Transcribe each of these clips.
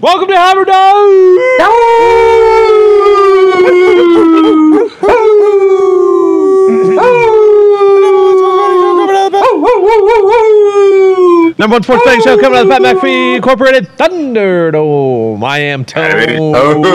Welcome to Hammer Number one sports betting show coming out of the Pat McAfee Incorporated Thunderdome. I am Tone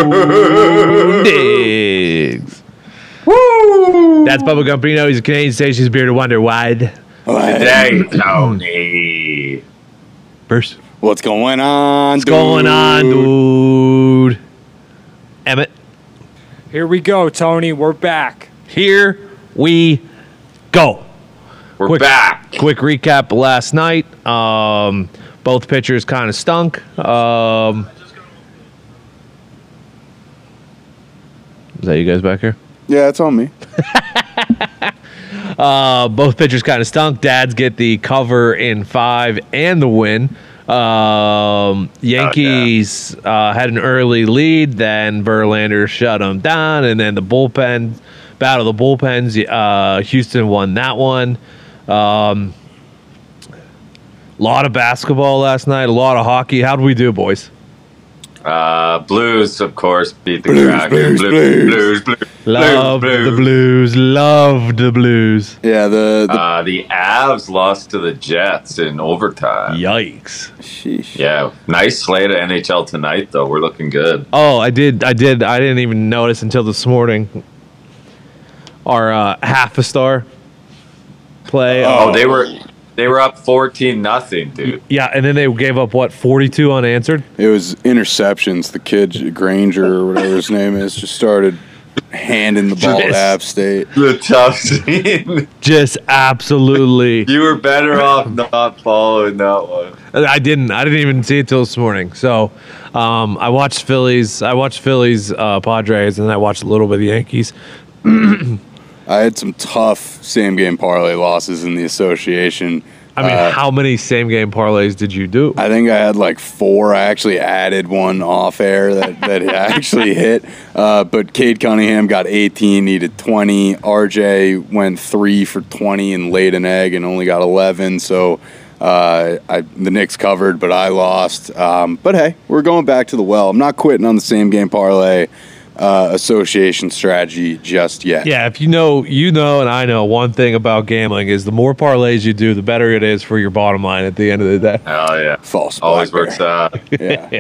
Diggs. That's Bubba Gumperino. He's a Canadian station. He's bearded wonder wide. Hey, Tony. Bruce. What's going on, What's going on, dude? Emmett. Here we go, Tony. We're back. Here we go. We're back. Quick recap of last night. Both pitchers kind of stunk. Is that you guys back here? Yeah, it's on me. Both pitchers kind of stunk. Dads get the cover in 5 and the win. Yankees had an early lead, then Verlander shut them down, and then the bullpen, battle of the bullpens, Houston won that one. Lot of basketball last night, a lot of hockey. How'd we do, boys? Blues, of course, beat the Kraken. Blues. Loved the Blues. Yeah, the Avs lost to the Jets in overtime. Yikes. sheesh. Yeah, nice slate of NHL tonight, though. We're looking good. Oh, I didn't even notice until this morning. Our half a star play. Oh, they were up 14-0, dude. Yeah, and then they gave up, 42 unanswered? It was interceptions. The kid, Granger or whatever his name is, just started handing the ball to App State. The tough scene. Just absolutely. You were better off not following that one. I didn't even see it till this morning. So I watched Phillies. Padres, and I watched a little bit of the Yankees. I had some tough same-game parlay losses in the association. I mean, how many same-game parlays did you do? I think I had like 4. I actually added one off air that actually hit. But Cade Cunningham got 18, needed 20. RJ went 3 for 20 and laid an egg and only got 11. So the Knicks covered, but I lost. But hey, we're going back to the well. I'm not quitting on the same game parlay association strategy just yet. Yeah, if you know, and I know one thing about gambling is the more parlays you do, the better it is for your bottom line at the end of the day. Oh yeah, False. always works out. Yeah.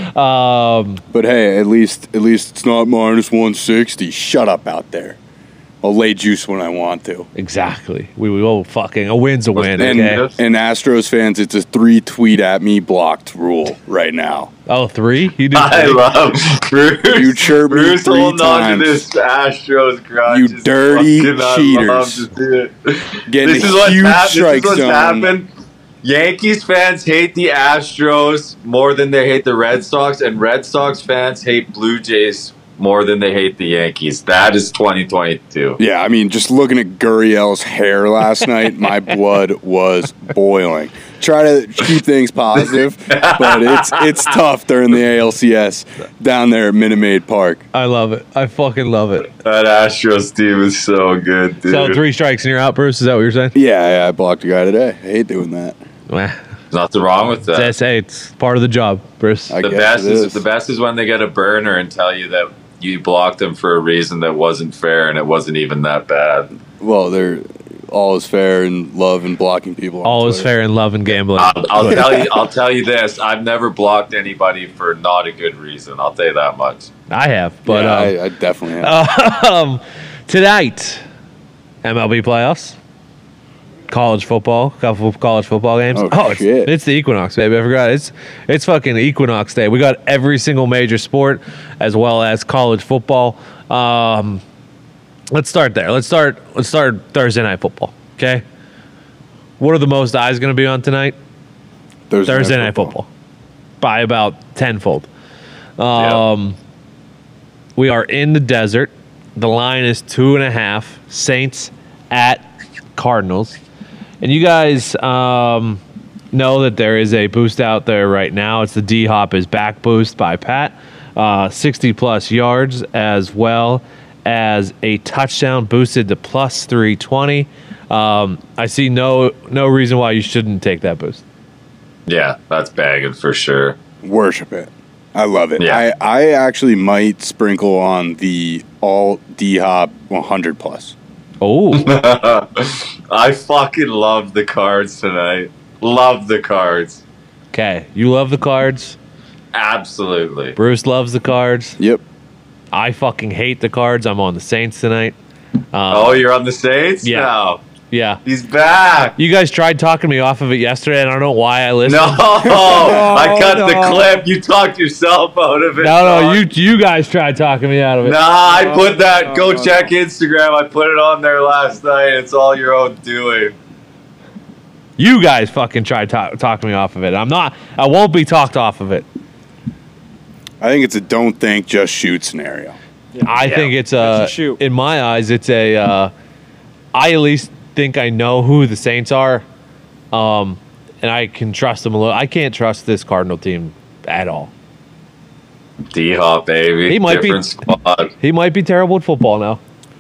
But hey, at least it's not minus 160. Shut up out there. I'll lay juice when I want to. Exactly. We will fucking a win's a win. And Okay. Astros fans, it's a 3 tweet at me blocked rule right now. Oh, 3? You do. I 3? love Bruce. You chirp me Bruce 3 holding on to times. this Astros grudge. You is dirty fucking, I cheaters. love to see it. Getting This a is what's huge This strike is what's zone. happened. Yankees fans hate the Astros more than they hate the Red Sox, and Red Sox fans hate Blue Jays more than they hate the Yankees. That is 2022. Yeah, I mean, just looking at Gurriel's hair last night, my blood was boiling. Try to keep things positive, but it's tough during the ALCS down there at Minute Maid Park. I love it. I fucking love it. That Astros team is so good, dude. So 3 strikes and you're out, Bruce? Is that what you're saying? Yeah, I blocked a guy today. I hate doing that. Well, Nothing wrong with that. hey, it's part of the job, Bruce. I The guess best it is the best is when they get a burner and tell you that you blocked them for a reason that wasn't fair and it wasn't even that bad. Well, they're all is fair in love and blocking people. on All is Twitter. fair in love and gambling. I'll tell you this. I've never blocked anybody for not a good reason. I'll tell you that much. I have, but Yeah, I definitely have. tonight, MLB playoffs, college football, couple of college football games. Oh, shit. It's the Equinox, baby. I forgot. It's fucking Equinox Day. We got every single major sport as well as college football. Let's start there. Let's start Thursday night football. Okay. What are the most eyes going to be on tonight? Thursday night football. By about tenfold. We are in the desert. The line is 2.5. Saints at Cardinals. And you guys know that there is a boost out there right now. It's the D-Hop is back boost by Pat. 60-plus yards as well as a touchdown boosted to plus 320. I see no reason why you shouldn't take that boost. Yeah, that's bagging for sure. Worship it. I love it. Yeah. I actually might sprinkle on the all D-Hop 100 plus. Oh, I fucking love the cards tonight. Love the cards. okay. You love the cards. Absolutely. Bruce loves the cards. Yep. I fucking hate the cards. I'm on the Saints tonight. Oh, you're on the Saints? Yeah. No. Yeah. He's back. You guys tried talking me off of it yesterday, and I don't know why I listened. No, I cut the no. clip. You talked yourself out of it. No, dog. you guys tried talking me out of it. Nah, I put that. No, Go no, check Instagram. I put it on there last night. It's all your own doing. You guys fucking tried talking me off of it. I won't be talked off of it. I think it's a don't think, just shoot scenario. I Yeah. think it's a shoot. in my eyes, it's a, I at least think I know who the Saints are, and I can trust them a little. I can't trust this Cardinal team at all. D-Hop, baby. He might be- Different squad. He might be terrible at football now.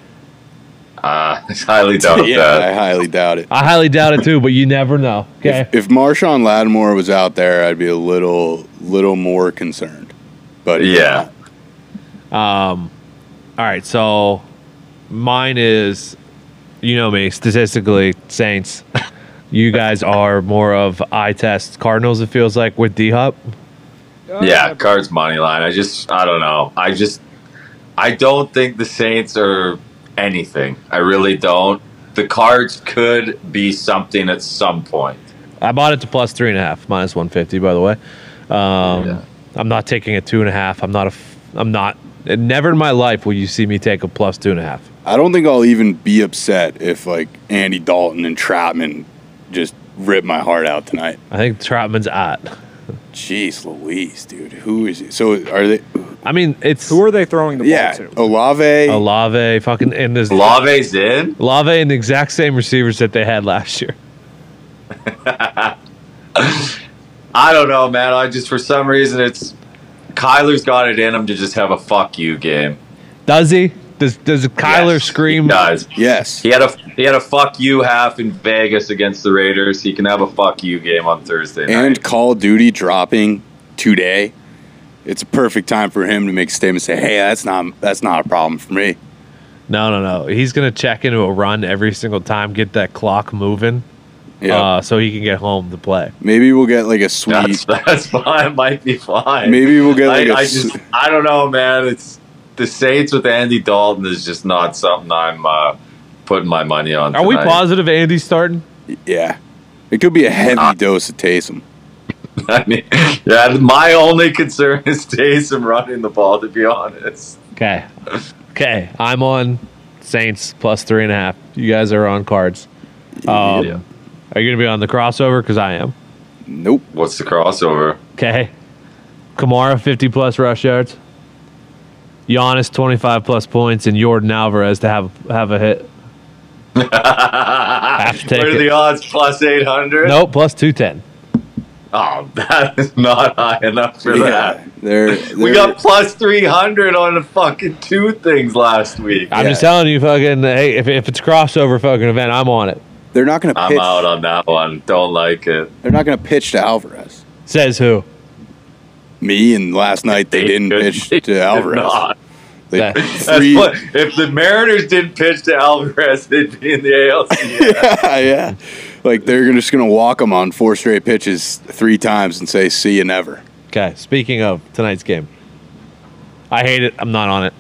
I highly doubt Yeah, that. I highly doubt it. I highly doubt it too, but you never know. Okay. If Marshawn Lattimore was out there, I'd be a little more concerned. But he's Yeah. not. All right, so mine is, you know me, statistically, Saints. You guys are more of eye test Cardinals, it feels like, with D-Hop. Yeah, cards money line. I don't know. I don't think the Saints are anything. I really don't. The cards could be something at some point. I bought it to plus 3.5, minus 150, by the way. Yeah. I'm not taking a 2.5. I'm not. Never in my life will you see me take a plus 2.5. I don't think I'll even be upset if like Andy Dalton and Troutman just rip my heart out tonight. I think Troutman's at. Jeez Louise, dude. Who is he? So are they? I mean, it's Who are they throwing the ball Yeah, to? Olave. Olave, fucking, and this Lave's in? Olave and the exact same receivers that they had last year. I don't know, man. I just, for some reason, Kyler's got it in him to just have a fuck you game. Does he? Does Kyler Yes, scream? He does. Yes. He had a fuck you half in Vegas against the Raiders. He can have a fuck you game on Thursday night. And Call of Duty dropping today. It's a perfect time for him to make a statement. Say, hey, that's not a problem for me. No. He's gonna check into a run every single time, get that clock moving, Yeah. so he can get home to play. Maybe we'll get like a sweet. That's fine. It might be fine. Maybe we'll get like I don't know, man. It's the Saints with Andy Dalton is just not something I'm putting my money on. Are we tonight. positive Andy's starting? Yeah. It could be a heavy dose of Taysom. I mean, yeah. My only concern is Taysom running the ball. To be honest. Okay. I'm on Saints plus 3.5. You guys are on cards. Yeah. Are you gonna be on the crossover? Because I am. Nope. What's the crossover? Okay. Kamara 50 plus rush yards. Giannis 25 plus points, and Jordan Alvarez to have a hit. Have to take What are it. the odds? Plus 800. Nope, plus 210. Oh, that is not high enough for that. We got plus 300 on the fucking two things last week. I'm Yeah. just telling you, fucking. Hey, if it's a crossover fucking event, I'm on it. They're not going to I'm pitch. out on that one. Don't like it. They're not going to pitch to Alvarez. Says who? Me and last night they didn't pitch They to did Alvarez. not. They, That- That's three. what, if the Mariners didn't pitch to Alvarez, they'd be in the ALCS. Yeah. Like they're just going to walk him on 4 straight pitches 3 times and say, "See you never." Okay. Speaking of tonight's game, I hate it. I'm not on it.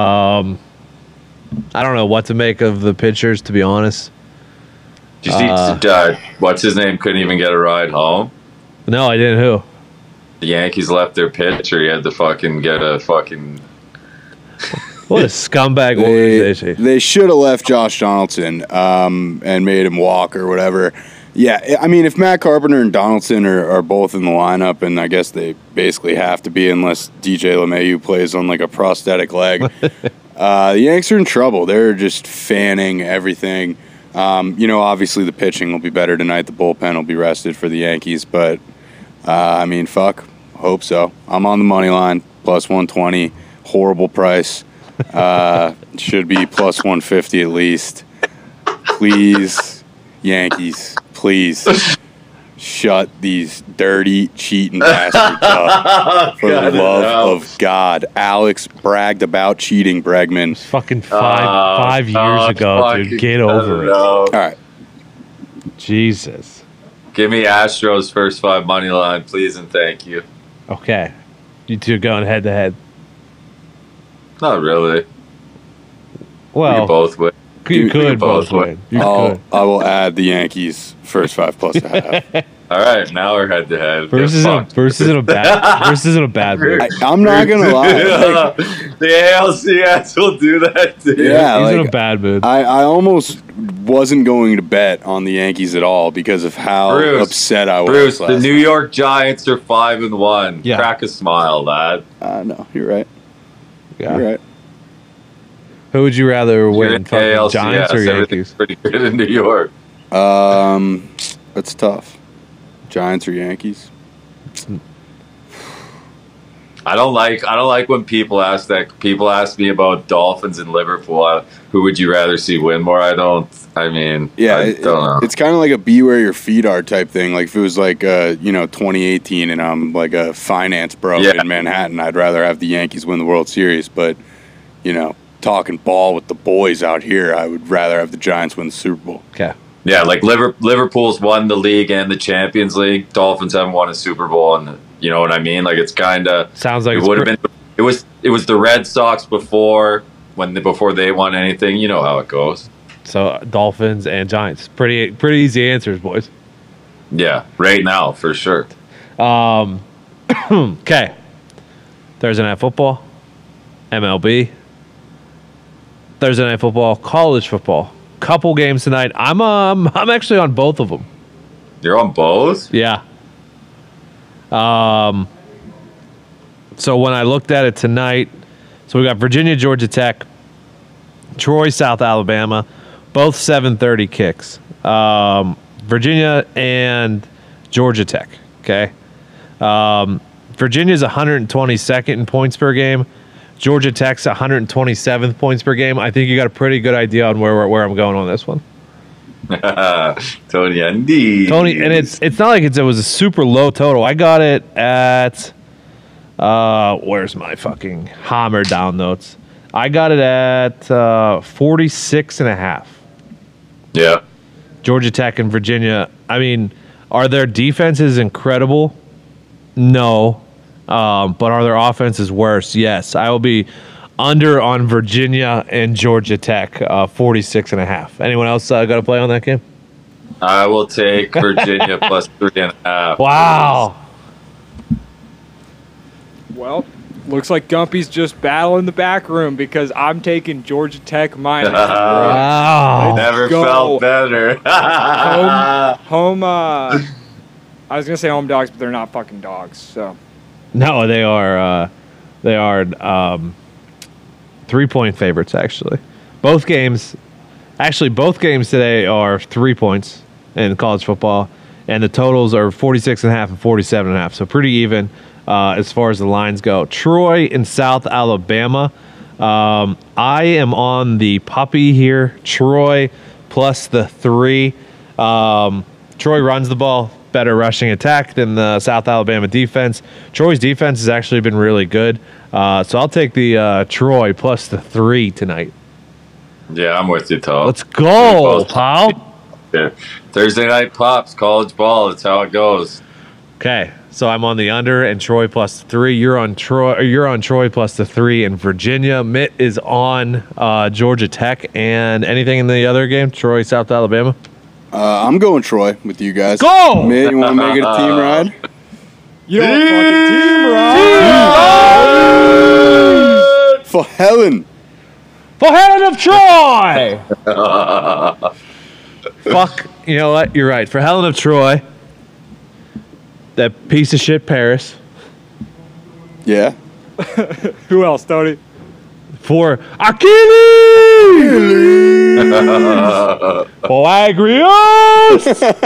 I don't know what to make of the pitchers, to be honest. Did you see, what's his name couldn't even get a ride home? No, I didn't. Who? The Yankees left their pitcher. He had to fucking get a fucking. What a scumbag organization. They should have left Josh Donaldson and made him walk or whatever. Yeah, I mean, if Matt Carpenter and Donaldson are both in the lineup, and I guess they basically have to be unless DJ LeMahieu plays on like a prosthetic leg, the Yanks are in trouble. They're just fanning everything. Obviously the pitching will be better tonight. The bullpen will be rested for the Yankees, but I mean, fuck, hope so. I'm on the money line, plus 120, horrible price. Should be plus 150 at least. Please, Yankees, please. shut these dirty, cheating bastards up. For the love of God. Alex bragged about cheating, Bregman. Fucking five years ago, dude. Get over it. All right. Jesus. Give me Astros first 5 money line, please and thank you. Okay. You two going head to head. Not really. Well, we both win. You could both win. I will add the Yankees first 5 plus a half. All right, now we're head to head. Versus in a bad mood. I'm not gonna lie. The ALCS will do that too. Yeah, he's in a bad mood. I almost wasn't going to bet on the Yankees at all because of how upset I was. Bruce, the New York Giants are 5-1. Yeah. Crack a smile, lad. No, you're right. Yeah. You're right. Who would you rather win, ALCS, Giants or Yankees? Pretty good in New York. That's tough. Giants or Yankees? I don't like when people ask that. People ask me about Dolphins and Liverpool. Who would you rather see win more? I don't know. It's kind of like a be where your feet are type thing. Like if it was like 2018 and I'm like a finance bro in Manhattan, I'd rather have the Yankees win the World Series. But talking ball with the boys out here, I would rather have the Giants win the Super Bowl. Okay. Yeah, like Liverpool's won the league and the Champions League. Dolphins haven't won a Super Bowl, and you know what I mean. Like it's kind of sounds like it would have been. It was the Red Sox before they won anything. You know how it goes. So Dolphins and Giants, pretty easy answers, boys. Yeah, right now for sure. Okay. Thursday Night Football, MLB. Thursday Night Football, college football. Couple games tonight. I'm actually on both of them. You're on both? Yeah. So when I looked at it tonight, so we got Virginia, Georgia Tech, Troy, South Alabama, both 7:30 kicks. Virginia and Georgia Tech. Okay. Virginia's 122nd in points per game. Georgia Tech's 127th points per game. I think you got a pretty good idea on where I'm going on this one. Tony, indeed. Tony, and it's not like it was a super low total. I got it at where's my fucking hammer down notes? I got it at 46.5. Yeah. Georgia Tech and Virginia. I mean, are their defenses incredible? No. But are their offenses worse? Yes. I will be under on Virginia and Georgia Tech, 46.5. Anyone else got to play on that game? I will take Virginia plus 3.5. Wow. Well, looks like Gumpy's just battling the back room because I'm taking Georgia Tech minus. Wow. Never felt better. home. I was gonna say home dogs, but they're not fucking dogs. So. No, they are 3-point favorites, actually. Both games today are 3 points in college football, and the totals are 46.5 and 47.5, so pretty even as far as the lines go. Troy and South Alabama. I am on the puppy here. Troy plus the 3. Troy runs the ball. Better rushing attack than the South Alabama defense. Troy's defense has actually been really good. So I'll take the Troy plus the 3 tonight. Yeah, I'm with you, Tom. Let's go, pal. Yeah. Thursday night pops, college ball. That's how it goes. Okay, so I'm on the under and Troy plus the 3. You're on Troy plus the 3 in Virginia. Mitt is on Georgia Tech. And anything in the other game? Troy, South Alabama? I'm going Troy with you guys. Go! Mitt, you want to make it a team ride? You don't fucking team ride. For Helen. For Helen of Troy! Fuck, you know what? You're right. For Helen of Troy, that piece of shit Paris. Yeah. Who else, Tony? For Achilles! For Agrios!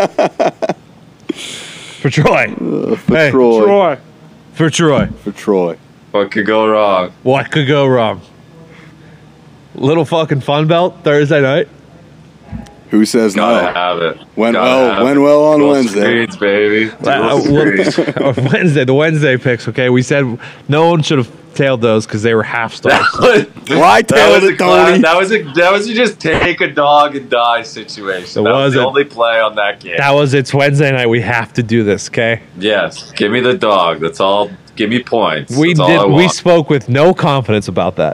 For Troy. For Troy. Troy. For Troy. For Troy. What could go wrong? What could go wrong? Little fucking fun belt Thursday night. Who says Gotta no? have it. Went Gotta have well. Went it. well on Dual Wednesday. screens, baby. Dual screens. Wednesday, the Wednesday picks. Okay, we said no one should have tailed those because they were half stars. Well, I tailed it, Tony. That was a just take a dog and die situation. That was the only play on that game. That was it's Wednesday night. We have to do this. Okay. Yes, give me the dog. That's all. Give me points. We That's all I did. We want. spoke with no confidence about that.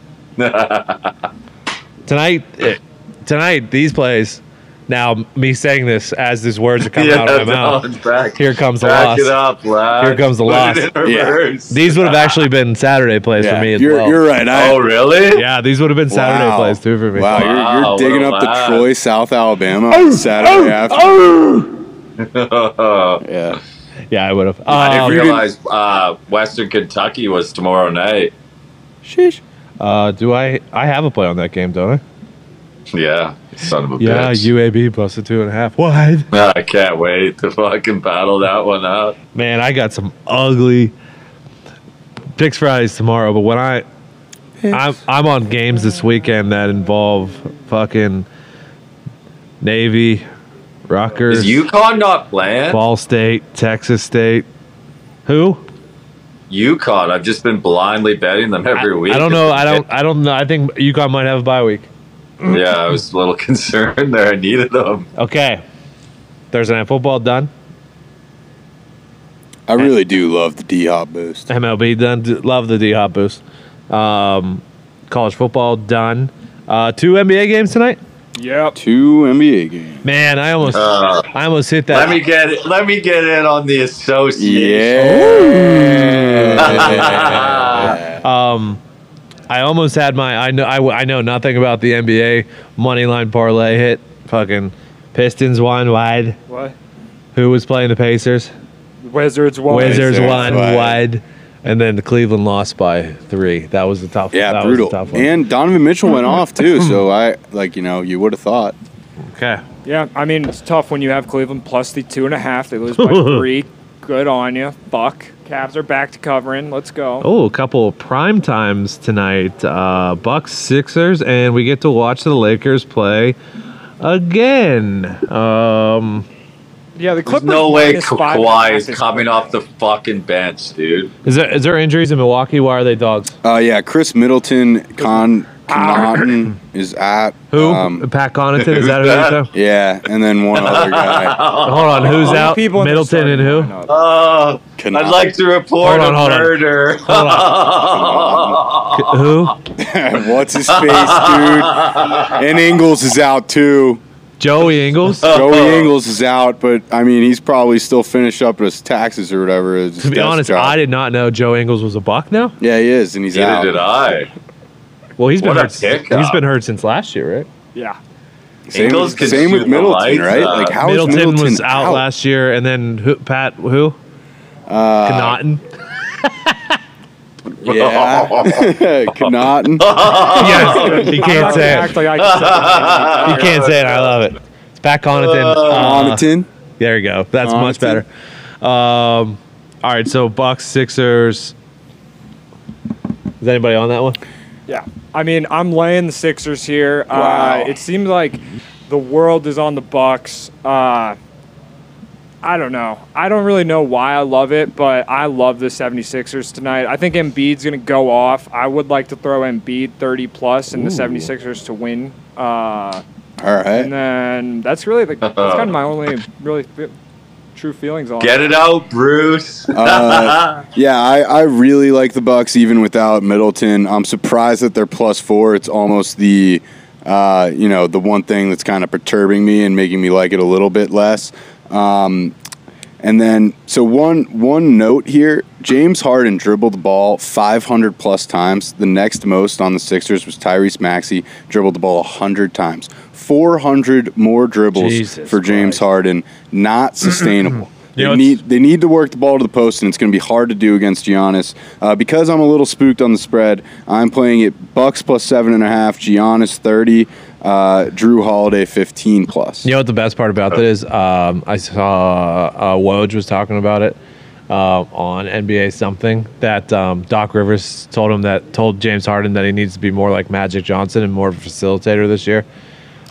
Tonight, these plays. Now, me saying this as these words are coming out of my mouth. Here comes the loss. Back it up, lad. Here comes the Put loss. it in reverse. These would have actually been Saturday plays for me as well. You're right. Oh, really? Yeah, these would have been Saturday plays too for me. Wow, Wow, you're digging what a up the lad. Troy, South Alabama on Saturday afternoon. Yeah. Yeah, I would have. I didn't realize Western Kentucky was tomorrow night. Sheesh. Do I have a play on that game, don't I? Yeah, son of a Yeah, bitch. UAB plus the 2.5. Wide. I can't wait to fucking battle that one out. Man, I got some ugly picks Fridays tomorrow, but when I'm on games this weekend that involve fucking Navy, Rutgers, Is UConn not playing? Ball State, Texas State. Who? UConn. I've just been blindly betting them every week. I don't know. I don't know. I think UConn might have a bye week. Yeah, I was a little concerned there. I needed them. Okay. Thursday Night Football done. I really do love the D-Hop boost. MLB done. Love the D-Hop boost. College football done. 2 NBA games tonight. Yep. 2 NBA games. Man, I almost hit that. Let me get in on the association. Yeah. I almost had my. I know nothing about the NBA money line parlay hit. Fucking Pistons won wide. What? Who was playing the Pacers? Wizards won. Wizards Wizards won wide. wide, and then the Cleveland lost by 3. That was the tough. Yeah, that brutal. Was the tough one. And Donovan Mitchell went off too, so you would have thought. Okay. Yeah, I mean, it's tough when you have Cleveland plus the 2.5. They lose by 3. Good on you. Fuck. Cavs are back to covering. Let's go. Oh, a couple of prime times tonight. Bucks, Sixers, and we get to watch the Lakers play again. Yeah, the There's Clippers. no way minus 5.5 Kawhi is coming off the fucking bench, dude. Is there injuries in Milwaukee? Why are they dogs? Yeah, Chris Middleton, Connaughton is at. Who? Pat Connaughton? Is that who you're talking? Yeah, and then one other guy. Hold on, who's All the out? people in their Middleton and who? starting lineup. Oh, Connaughton. I'd like to report Hold on. a murder. Who? What's his face, dude? And Ingles is out too. Joey Ingles? Joey Ingles is out, but I mean, he's probably still finished up his taxes or whatever. His To be desk honest, job. I did not know Joe Ingles was a Buck now. Yeah, he is, and he's Neither out. did I. Well, he's been What a hurt. pickup. He's been hurt since last year, right? Yeah. Same, Ingles can same shoot with the Middleton, lights right? out. Like, how is Middleton was Middleton out last year, and then who? Connaughton. Yeah, Connaughton. Yes, he can't say it. Act like I can say You can't say it. I love it. It's Pat Connaughton. Connaughton. There you go. That's much better. All right, so Bucks, Sixers. Is anybody on that one? Yeah. I mean, I'm laying the Sixers here. Wow. It seems like the world is on the Bucks. I don't know. I don't really know why I love it, but I love the 76ers tonight. I think Embiid's going to go off. I would like to throw Embiid 30-plus and the 76ers to win. All And right. then that's really that's kind of my only really true feelings on Get it out, Bruce. Yeah, I really like the Bucks even without Middleton. I'm surprised that they're +4. It's almost the the one thing that's kind of perturbing me and making me like it a little bit less. And then, so one note here, James Harden dribbled the ball 500 plus times. The next most on the Sixers was Tyrese Maxey, dribbled the ball 100 times. 400 more dribbles Jesus for James Christ. Harden. Not sustainable. You know, They need to work the ball to the post, and it's going to be hard to do against Giannis. Because I'm a little spooked on the spread, I'm playing it Bucks +7.5, Giannis 30, Drew Holiday 15+. You know what the best part about that is? I saw Woj was talking about it on NBA something that Doc Rivers told James Harden that he needs to be more like Magic Johnson and more of a facilitator this year.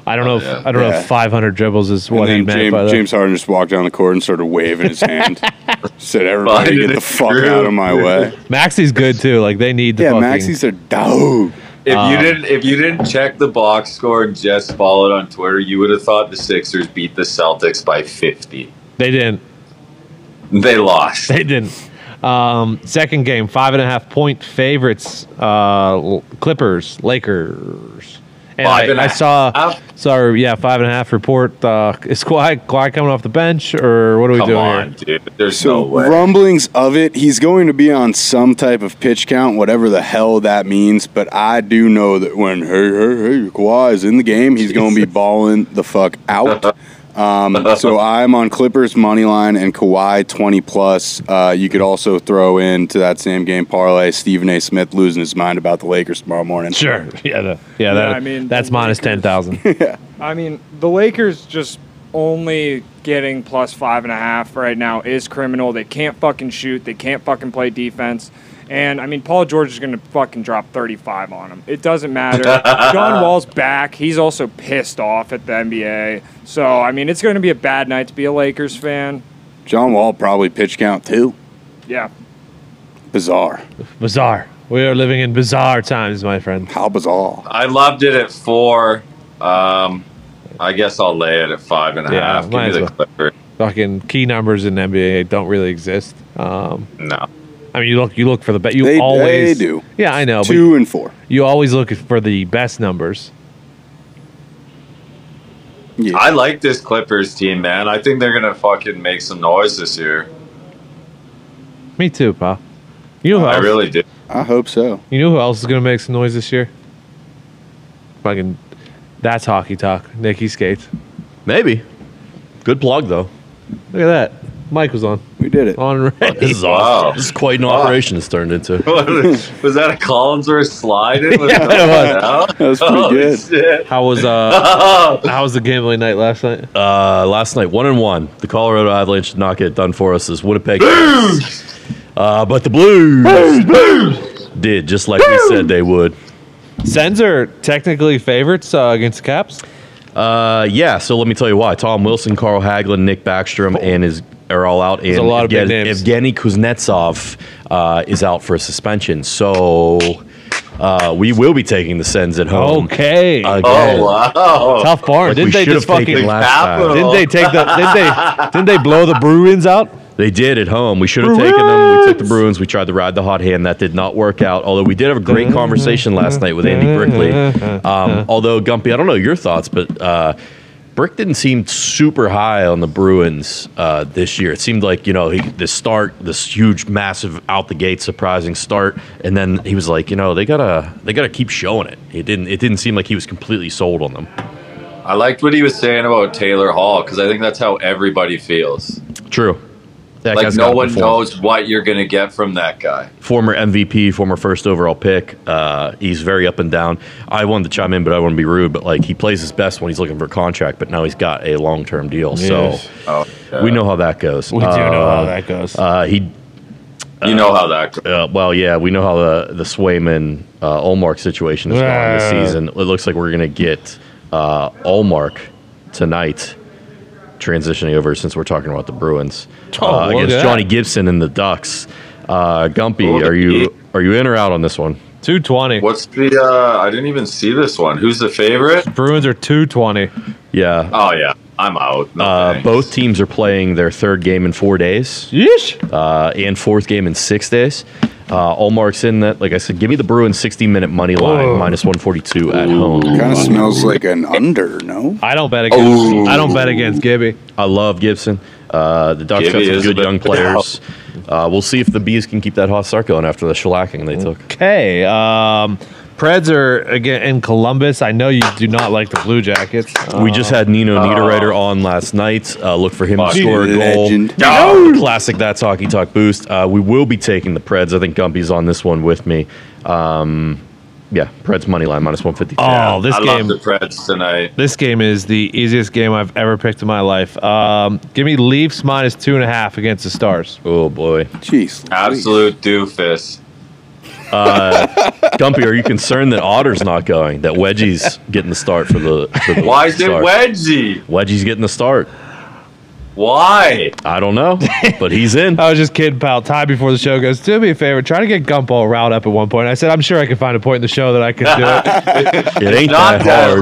I don't know. Yeah. I don't know if 500 dribbles is what he And meant then by that. James Harden just walked down the court and started waving his hand. Said, "Everybody, Finding get the it fuck true. out of my way." Maxi's good too. Like they need the Yeah, fucking. Maxi's a dog. If you didn't check the box score and just follow it on Twitter, you would have thought the Sixers beat the Celtics by 50. They didn't. They lost. They didn't. Second game, 5.5 point favorites. Clippers, Lakers. And I saw 5.5 report. Is Kawhi coming off the bench, or what are we Come doing on, here? dude. There's So no way. rumblings of it, he's going to be on some type of pitch count, whatever the hell that means. But I do know that when hey Kawhi is in the game, he's going to be balling the fuck out. So I'm on Clippers money line and Kawhi 20+. You could also throw into that same game parlay Stephen A. Smith losing his mind about the Lakers tomorrow morning. Sure. Yeah. I mean, That's the minus Lakers- 10,000. I mean, the Lakers just only getting plus 5.5 right now is criminal. They can't fucking shoot. They can't fucking play defense. And, I mean, Paul George is going to fucking drop 35 on him. It doesn't matter. John Wall's back. He's also pissed off at the NBA. So, I mean, it's going to be a bad night to be a Lakers fan. John Wall probably pitch count too. Yeah. Bizarre. Bizarre. We are living in bizarre times, my friend. How bizarre. I loved it at 4. I guess I'll lay it at 5.5. Yeah, Give might me as the well. Clippers. Fucking key numbers in NBA don't really exist. No. I mean, you look for the bet. You They always do. Yeah, I know. But 2 and 4. you always look for the best numbers. Yeah. I like this Clippers team, man. I think they're going to fucking make some noise this year. Me too, pal. You know who I else? really do. I hope so. You know who else is gonna make some noise this year? Fucking, that's hockey talk. Nikki Skates. Maybe. Good plug, though. Look at that. Mike was on. We did it. On ready. This is Wow. awesome. This is quite an operation it's turned into. Was that a Collinsworth slide in? Yeah, it was. That was pretty good. Shit. How was the gambling night last night? Last night, 1-1. The Colorado Avalanche did not get it done for us as Winnipeg. But the Blues did, just like we said they would. Sens are technically favorites against the Caps. Yeah, so let me tell you why. Tom Wilson, Carl Hagelin, Nick Backstrom, are all out. And a lot of big names. Evgeny Kuznetsov is out for a suspension. So we will be taking the Sens at home. Okay. Again. Oh, wow. Tough barn. Like Didn't we they should just have taken fucking? last time. Capital. Didn't they take the? Didn't they blow the Bruins out? They did at home. We should have taken them. We took the Bruins. We tried to ride the hot hand. That did not work out. Although we did have a great conversation last night with Andy Brickley. Although, Gumpy, I don't know your thoughts, but Brick didn't seem super high on the Bruins this year. It seemed like, this huge, massive, out the gate, surprising start, and then he was like, they gotta keep showing it. It didn't seem like he was completely sold on them. I liked what he was saying about Taylor Hall because I think that's how everybody feels. True. That Like guy's no gotta one perform. knows what you're going to get from that guy. Former MVP, former first overall pick. He's very up and down. I wanted to chime in, but I want to be rude. But he plays his best when he's looking for a contract. But now he's got a long-term deal, Yes. so we know how that goes. We do know how that goes. You know how that goes. Well, yeah, we know how the Swayman Olmark situation is going this season. It looks like we're going to get Olmark tonight, transitioning over since we're talking about the Bruins Look at against that. Johnny Gibson and the Ducks. Gumpy, are you in or out on this one? 220. What's the? I didn't even see this one. Who's the favorite? Bruins are 220. Yeah. Oh yeah, I'm out. No thanks. Both teams are playing their third game in 4 days Yeesh. and fourth game in 6 days. Allmark's in that. Like I said, give me the Bruins 60-minute money line, Oh. minus 142 at home. Kind of smells like an under, no? I don't bet against. Oh. I don't bet against Gibby. I love Gibson. The Ducks got Gibby some is good a bit young players. We'll see if the Bees can keep that hot start going after the shellacking they took. Okay. Preds are again in Columbus. I know you do not like the Blue Jackets. We just had Nino Niederreiter on last night. Look for him to Fucking score a goal. legend. Classic That's Hockey Talk boost. We will be taking the Preds. I think Gumpy's on this one with me. Yeah, Preds money line minus 152. Oh, this I game. love the Preds tonight. This game is the easiest game I've ever picked in my life. Give me Leafs minus 2.5 against the Stars. Oh boy. Jeez. Absolute doofus. Gumpy, are you concerned that Otter's not going? That Wedgie's getting the start for the Why is it start? Wedgie? Wedgie's getting the start. Why? I don't know, but he's in. I was just kidding, pal. Ty before the show goes, do me a favor, try to get Gump all riled up at one point. I said, I'm sure I can find a point in the show that I could do it. It ain't Not that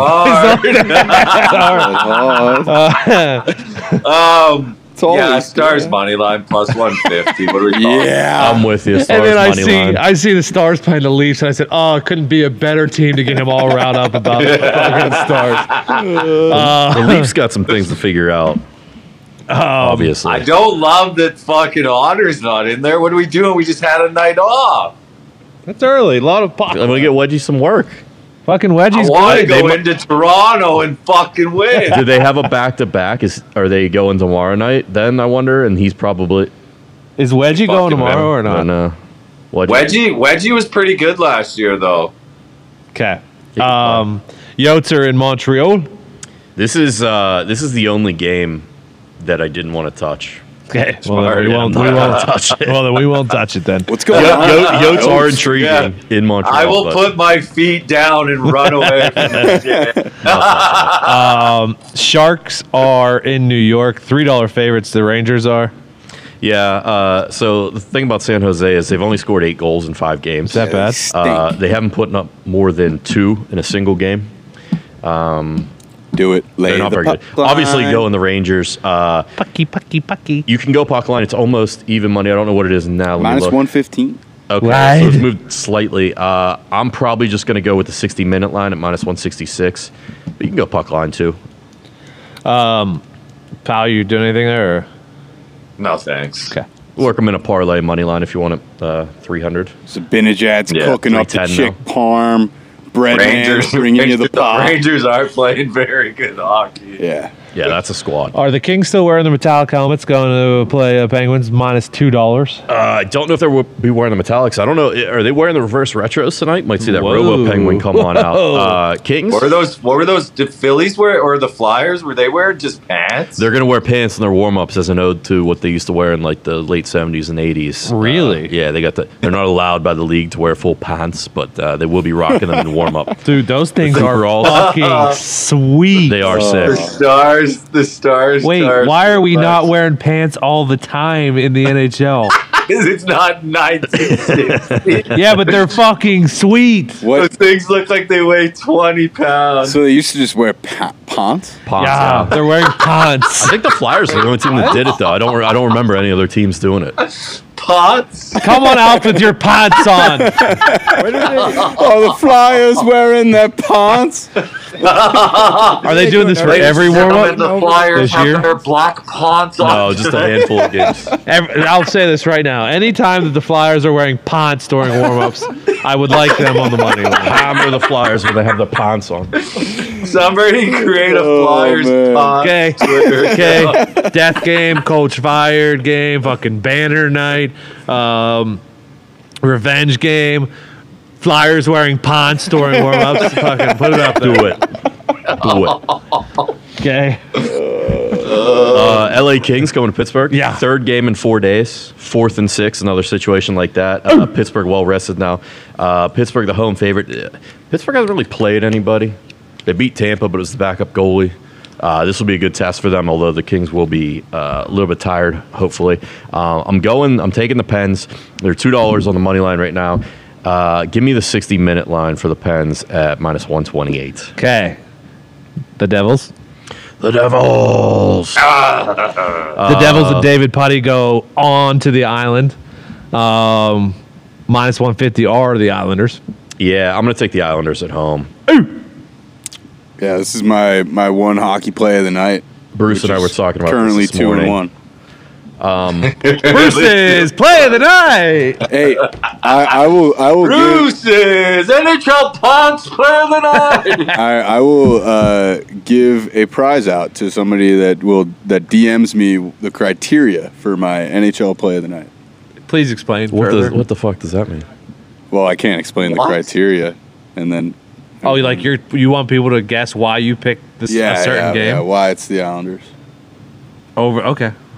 hard. It's always Yeah, Stars good. money line plus 150. What are we calling? Yeah. I'm with you. And Stars then money line. I see the Stars playing the Leafs, and I said, oh, it couldn't be a better team to get him all riled up about the fucking Stars. The Leafs got some things to figure out. Obviously. I don't love that fucking Otter's not in there. What are we doing? We just had a night off. It's early. A lot of pop. I'm gonna get Wedgie some work. Fucking I Wedgie's want to good. go into Toronto and fucking win. Do they have a back-to-back? Are they going tomorrow night? Then I wonder, and he's probably. Is Wedgie going Fucking tomorrow or I not? don't know. Wedgie was pretty good last year, though. Okay. Yotes are in Montreal. This is the only game that I didn't want to touch. Okay. Smart. Then we won't touch it. Well, then we won't touch it then. What's going on? Yotes are intriguing in Montreal. I will but put my feet down and run away from this shit. Sharks are in New York. $3 favorites. The Rangers are. Yeah. So the thing about San Jose is they've only scored 8 goals in 5 games. Is that bad? They haven't put up more than 2 in a single game. Do it. Lay They're not the very good. puck line. Obviously, go in the Rangers. Pucky. You can go puck line. It's almost even money. I don't know what it is now. Let me Minus look. 115. Okay, Right. so it's moved slightly. I'm probably just going to go with the 60-minute line at minus 166. But you can go puck line too. Pal, you doing anything there? Or? No, thanks. Okay. Work them in a parlay money line if you want it. 300. Sabinajad's Yeah, cooking up the 310 chick parm. Bread Rangers, man bringing you the pop. Rangers are playing very good hockey. Yeah. Yeah, that's a squad. Are the Kings still wearing the metallic helmets going to play Penguins? Minus $2. I don't know if they'll be wearing the metallics. I don't know. Are they wearing the reverse retros tonight? Might see that Whoa. Robo Penguin come on out. Kings? What were those? Did Phillies wear, or the Flyers? Were they wearing just pants? They're going to wear pants in their warm-ups as an ode to what they used to wear in like the late 70s and 80s. Really? Yeah, they're not allowed by the league to wear full pants, but they will be rocking them in warm-up. Dude, those things are overalls. fucking sweet. They are the sick. Stars. Wait, Stars, why are we not Flyers. wearing pants all the time in the NHL? 'Cause it's not 1960. Yeah, but they're fucking sweet. Those What? things look like they weigh 20 pounds. So they used to just wear pants? Ponce, Yeah, they're wearing pants. I think the Flyers are the only team that did it, though. I don't remember any other teams doing it. Pots? Come on out with your pants on. Oh, the Flyers wearing their pants? Are they doing this for Ladies every and gentlemen, warm-up? the Flyers this have year? their black ponts on. No, just a today. handful of games. I'll say this right now. Anytime that the Flyers are wearing pants during warm-ups, I would like them on the money line. Hammer the Flyers when they have their pants on. Somebody create a Oh, Flyers man. pont. Okay. Twitter. Okay. Death game, coach fired game, fucking banner night, revenge game, Flyers wearing pants during warm-ups. Fucking put it up there. Do it. Okay. LA Kings going to Pittsburgh. Yeah. 3rd game in 4 days. 4th and 6th, another situation like that. Pittsburgh well rested now. Pittsburgh, the home favorite. Pittsburgh hasn't really played anybody. They beat Tampa, but it was the backup goalie. This will be a good test for them, although the Kings will be a little bit tired, hopefully. I'm taking the Pens. They're $2 on the money line right now. Give me the 60-minute line for the Pens at minus 128. Okay. The Devils. The Devils. The Devils and David Putty go on to the island. Minus 150 are the Islanders. Yeah, I'm going to take the Islanders at home. Yeah, this is my one hockey play of the night. Bruce which and I were is talking about currently this morning. 2-1. Bruce's play of the night. Hey, I will give, Bruce's NHL Ponts play of the night. I will give a prize out to somebody that DMs me the criteria for my NHL play of the night. Please explain further. What the fuck does that mean? Well, I can't explain the What? criteria, and then Oh, you want people to guess why you picked this a certain game Yeah, why it's the Islanders. over? Okay,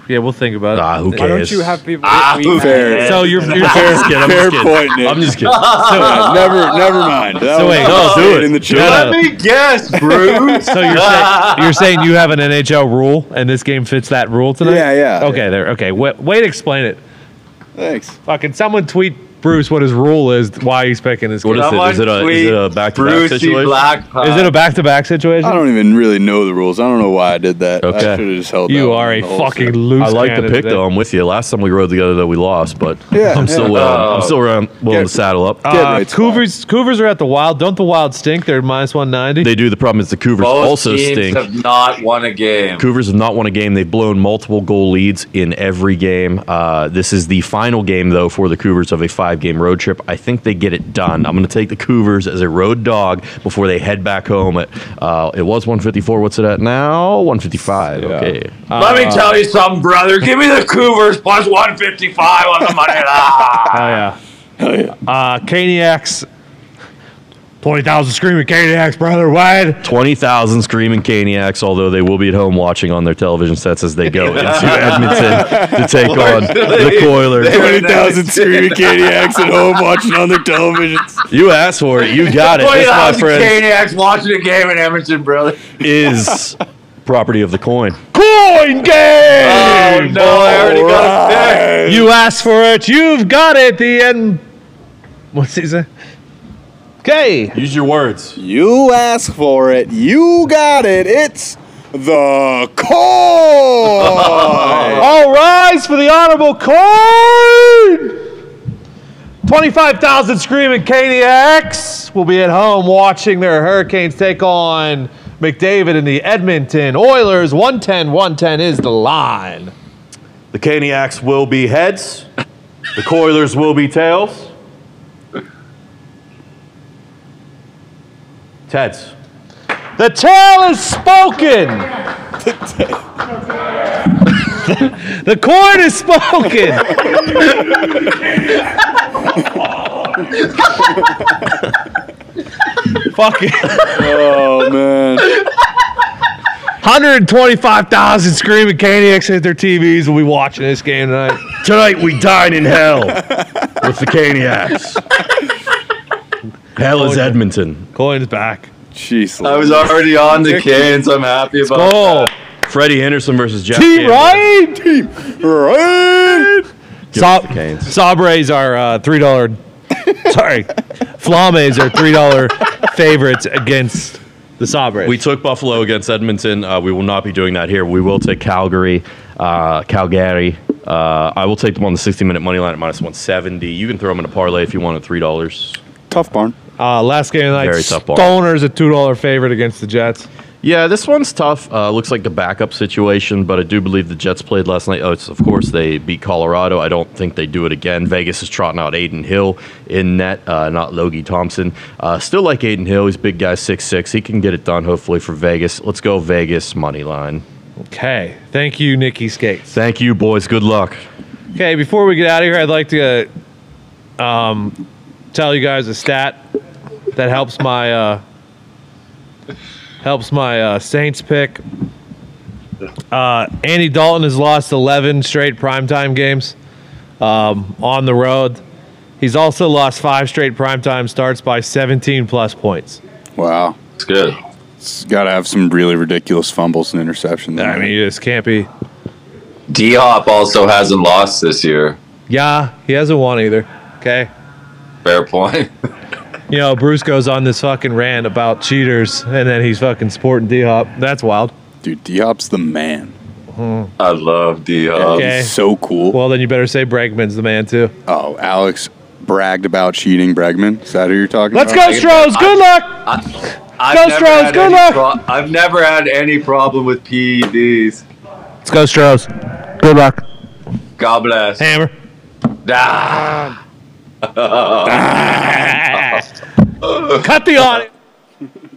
Yeah, we'll think about it. Who Why cares? don't you have people? who Fair. So you're I'm just kidding. Fair point, Nick. I'm just kidding. Never mind. That So was- wait, I'll do say it. in the Yeah. chat. Let me guess, Bruce. So you're saying you have an NHL rule, and this game fits that rule tonight? Yeah. Okay, there. Okay, way to explain it. Thanks. Fucking someone tweet Bruce what his rule is, why he's picking this What game. is it? Is it a back-to-back Brucey situation? Black Is it a back-to-back situation? I don't even really know the rules. I don't know why I did that. Okay. I should have just held that You one are a the whole fucking set. loose I like the cannon pick today. though. I'm with you. Last time we rode together though, we lost, but Yeah, I'm still yeah. I'm still around willing Get- to saddle up. right spot. Cougars are at the Wild. Don't the Wild stink? They're minus 190. They do. The problem is the Cougars Both also teams stink. have not won a game. Cougars have not won a game. They've blown multiple goal leads in every game. This is the final game, though, for the Cougars of a 5-game road trip. I think they get it done. I'm going to take the Cougars as a road dog before they head back home. It was 154. What's it at now? 155. Okay. Let me tell you something, brother. Give me the Cougars plus 155 on the money line. Oh yeah. Caniacs. 20,000 screaming Caniacs, brother. What? 20,000 screaming Caniacs, although they will be at home watching on their television sets as they go into Edmonton to take on the Coilers. 20,000 screaming Caniacs at home watching on their televisions. You asked for it. You got it. This, my 20,000 friend, Caniacs watching a game in Edmonton, brother. is property of the coin. Coin game! Oh, no, I already got a pick. You asked for it. You've got it. The end. What's he say? Okay. Use your words. You asked for it. You got it. It's the coin. All rise for the honorable coin. 25,000 screaming Caniacs will be at home watching their Hurricanes take on McDavid and the Edmonton Oilers. 110 is the line. The Caniacs will be heads. The Coilers will be tails. Heads. The tale is spoken. The coin is spoken. Fuck it. Oh, man. 125,000 screaming Caniacs hit their TVs. Will be watching this game tonight. Tonight we dine in hell with the Caniacs. Hell is Edmonton. Coin's back. Jeez. I was already on the Canes. I'm happy about Oh, that. Freddie Henderson versus Jack Team Campbell. Ryan. Right. Give us the Canes. Sabres are $3. Sorry, Flames are $3 favorites against the Sabres. We took Buffalo against Edmonton. We will not be doing that here. We will take Calgary. I will take them on the 60-minute money line at minus 170. You can throw them in a parlay if you want at $3. Tough barn. Last game of the night, Very tough ball. Stoner's a $2 favorite against the Jets. Yeah, this one's tough. Looks like the backup situation, but I do believe the Jets played last night. Of course, they beat Colorado. I don't think they do it again. Vegas is trotting out Aiden Hill in net, not Logie Thompson. Still like Aiden Hill. He's a big guy, 6'6". He can get it done, hopefully, for Vegas. Let's go Vegas money line. Okay, thank you, Nikki Skates. Thank you, boys. Good luck. Okay, before we get out of here, I'd like to tell you guys a stat that helps my Saints pick. Andy Dalton has lost 11 straight primetime games on the road. He's also lost 5 straight primetime starts by 17-plus points. Wow. It's good. It's got to have some really ridiculous fumbles and interceptions. I mean, you just can't be. D-Hop also hasn't lost this year. Yeah, he hasn't won either. Okay. Fair point. You know, Bruce goes on this fucking rant about cheaters, and then he's fucking sporting D-Hop. That's wild. Dude, D-Hop's the man. I love D-Hop. Okay. He's so cool. Well, then you better say Bregman's the man, too. Oh, Alex bragged about cheating Bregman. Is that who you're talking Let's about? go, Strohs. Good luck. I've Go never Stros, had good any luck. I've never had any problem with PEDs. Let's go, Strohs. Good luck. God bless. Hammer. Ah. Cut the audio.